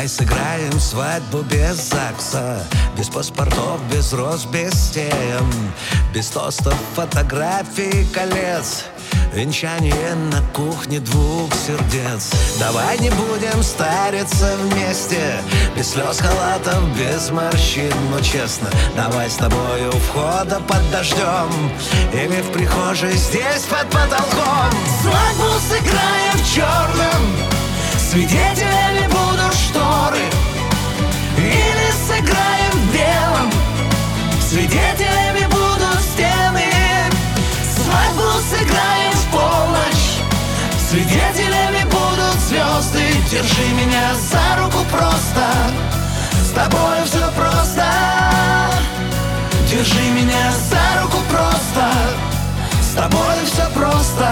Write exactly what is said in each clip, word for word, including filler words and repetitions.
Давай сыграем свадьбу без ЗАГСа, без паспортов, без роз, без стен, без тостов, фотографий, колец, венчание на кухне двух сердец. Давай не будем стариться вместе, без слез, халатов, без морщин, но честно, давай с тобою у входа под дождем или в прихожей здесь под потолком. Свадьбу сыграем в черном, свидетелями будут шторы, или сыграем в белом, свидетелями будут стены. Свадьбу сыграем в полночь, свидетелями будут звезды. Держи меня за руку просто, с тобой все просто. Держи меня за руку просто, с тобой все просто.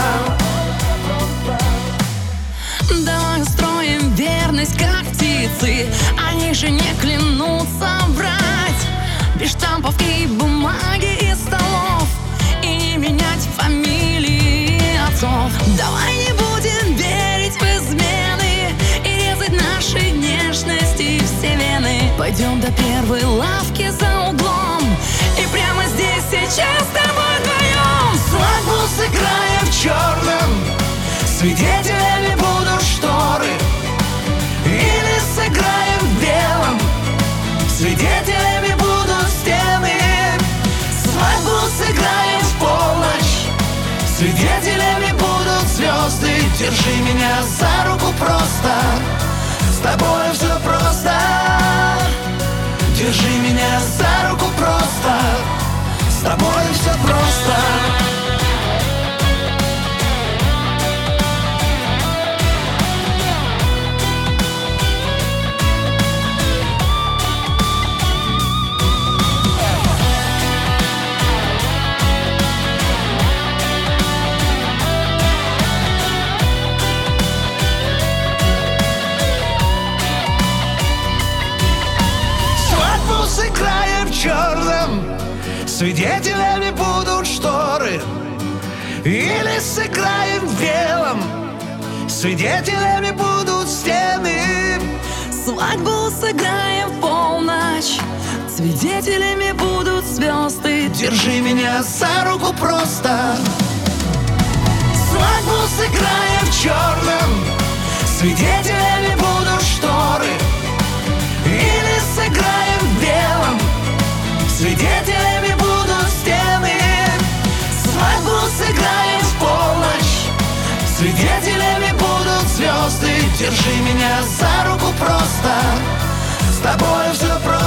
Давай устроим верность, как птицы, они же не клянутся врать. Без штампов и бумаги и столов, и не менять фамилии отцов. Давай не будем верить в измены и резать наши нежности все вены. Пойдем до первой лавки за углом и прямо здесь сейчас с тобой вдвоем. Свадьбу сыграем в черном, свидетелями будут шторы, или сыграем в белом, свидетелями будут стены. Свадьбу сыграем в полночь, свидетелями будут звезды. Держи меня за руку просто, с тобой все просто. Держи меня за руку просто, с тобой все просто. Сыграем в черном, свидетелями будут шторы, или сыграем в белом, свидетелями будут стены. Свадьбу сыграем в полночь, свидетелями будут звезды. Держи меня за руку просто. Свадьбу сыграем в черном, свидетелями будут шторы, или сыграем в белом, свидетелями будут стены. Свадьбу сыграем в полночь, свидетелями будут звезды. Держи меня за руку просто, с тобой все просто.